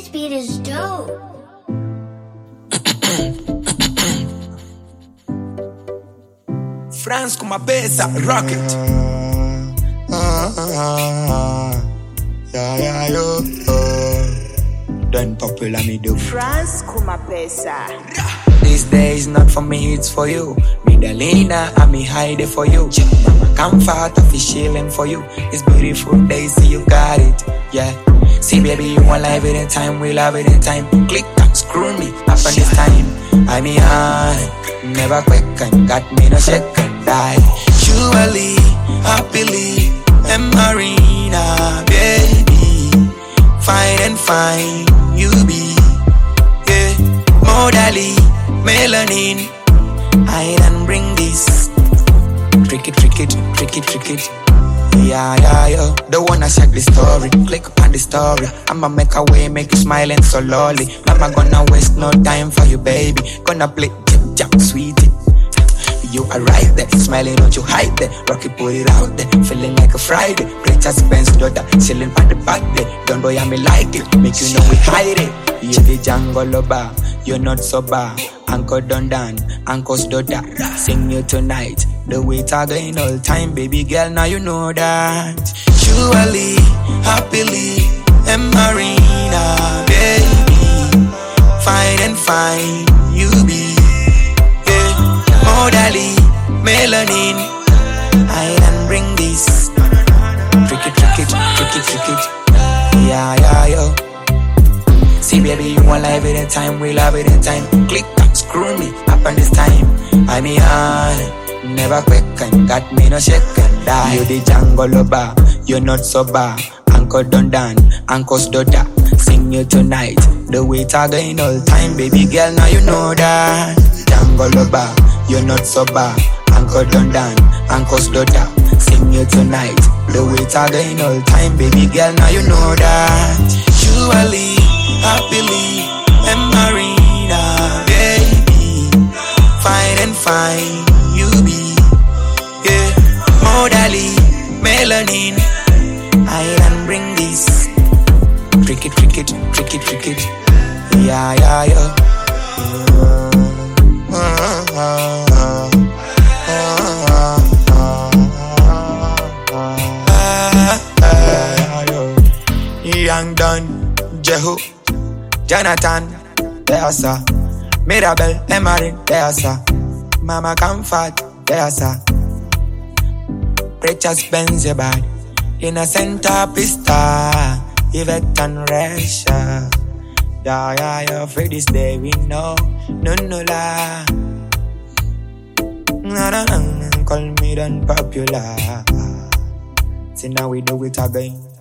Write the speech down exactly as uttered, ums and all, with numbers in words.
This beat is dope. France com uma peça, Rocket. Ah, ah, ah, yeah, yeah, yo, oh. Done popular me do. France kuma pesa. This day is not for me, it's for you. Medalina, I me hide it for you. Comfort, I feel chillin' for you. It's beautiful day, see you got it, yeah. See baby, you want live it in time, we love it in time. Click and screw me up on this time. I mean, I never quick and got me no shake and die. Surely, happily, and Marina, baby. Fine and fine, you be, yeah. Modally, melanin, I done bring this. Trick it, trick it, trick it, trick it. Yeah, yeah, yeah. Don't wanna check the story. Click on the story. I'ma make a way, make you smiling so lolly. Mama gonna waste no time for you, baby. Gonna play jump, jump, sweetie. You are right there, smiling, don't you hide there. Rocky put it out there, feeling like a Friday. Great as Ben's daughter, chilling by the back there. Don't know me like it, make you know we hide it. You're the jungle lover, you're not sober. Uncle Dondan, Uncle's daughter, sing you tonight. The way going all time, baby girl, now you know that. Surely, happily, and Marina, baby. Fine and fine, you be. Modally, melanin, I done bring this. Trick it, trick it, trick it, trick it. Yeah, yeah, yo. See baby, you want live it in time, we love it in time. Click and screw me up on this time. I mean, I never quick and got me no shake and die. You the jungle lover, you're not sober. Uncle Dondan, Uncle's daughter, sing you tonight. The way going all time, baby girl, now you know that. Jungle lover, you're not sober. Uncle Dondan, Uncle's daughter, sing you tonight. The way going all time, baby girl, now you know that. Surely, happily, and Marina, baby. Fine and fine, you be, yeah. Modally, melanin, I done bring this. Trick it, trick it, trick it, trick it. Yeah, yeah, yeah. Ah, ah, ah, ah, ah, ah, ah. Young Don, Jehu, Jonathan, Deasa, Mirabel, Emery, Deasa, Mama Comfort, Deasa, Precious Benzebad, Innocent Pista, Yvette and Resha. Yeah, yeah, yeah, for this day we know, no, no, la. Na, na, na, call me done popular. See now we do it again.